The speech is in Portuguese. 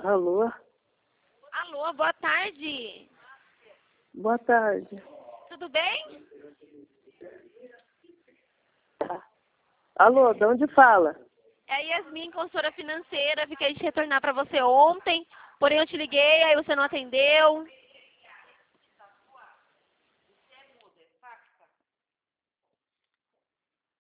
Alô? Alô, boa tarde. Boa tarde. Tudo bem? Alô, de onde fala? É a Yasmin, consultora financeira. Fiquei de retornar para você ontem, porém eu te liguei, aí você não atendeu.